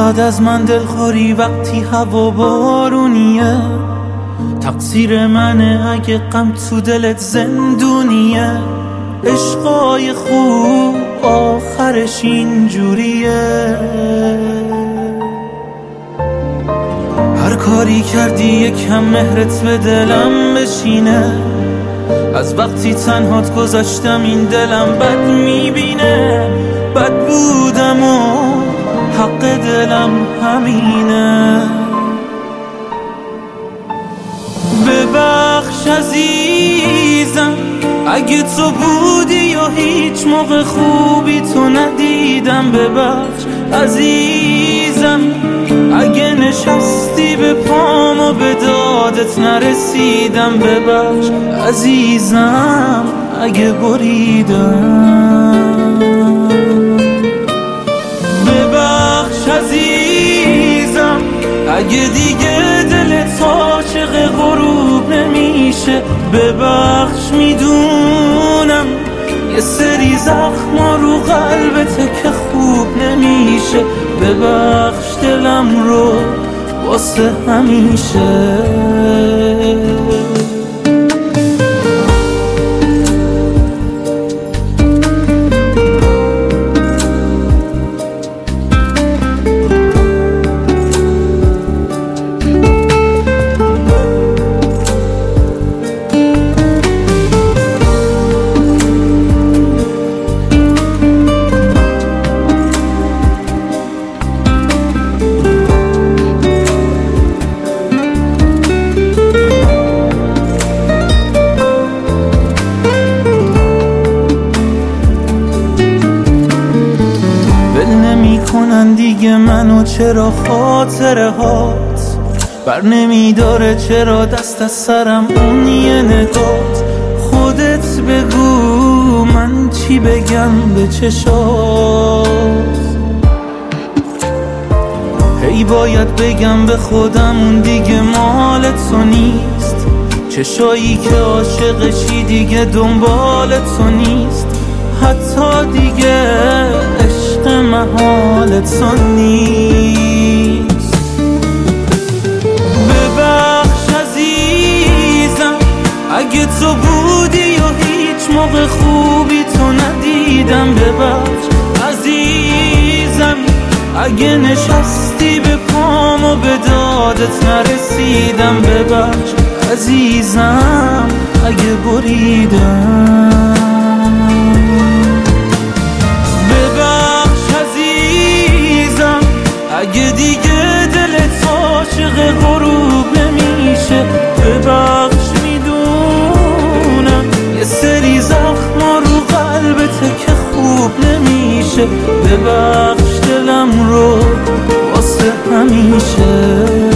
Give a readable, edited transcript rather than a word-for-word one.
فقط از من دلخوری وقتی هوا بارونیه. تقصیر منه اگه غم تو دلت زندونیه. عشقای خوب آخرش اینجوریه. هر کاری کردی یکم مهرت به دلم بشینه. از وقتی تنهات گذاشتم این دلم بد میبینه. بد بودم و حق دلم همینه. ببخش عزیزم اگه تو بودی یا هیچ موقع خوبی تو ندیدم. ببخش عزیزم اگه نشستی به پام و به دادت نرسیدم. ببخش عزیزم اگه بریدم. ببخش عزیزم اگه دیگه دلت عاشق غروب نمیشه. ببخش میدونم یه سری زخما رو قلبته که خوب نمیشه. ببخش دلم رو واسه همیشه. کنن دیگه منو، چرا خاطره هات بر نمیداره، چرا دست از سرم اون یه نگات. خودت بگو من چی بگم به چشات. هی باید بگم به خودم اون دیگه مال تو نیست. چشایی که عاشقشی دیگه دنبال تو نیست. حتی دیگه عشق محال تو نیست. ببخش عزیزم اگه تو بودی یا هیچ موقع خوبی تو ندیدم. ببخش عزیزم اگه نشستی به پام و به دادت نرسیدم. ببخش عزیزم اگه بریدم. اگه دیگه دلت عاشق غروب نمیشه. ببخش میدونم یه سری زخما رو قلبته که خوب نمیشه. ببخش دلم رو واسه همیشه.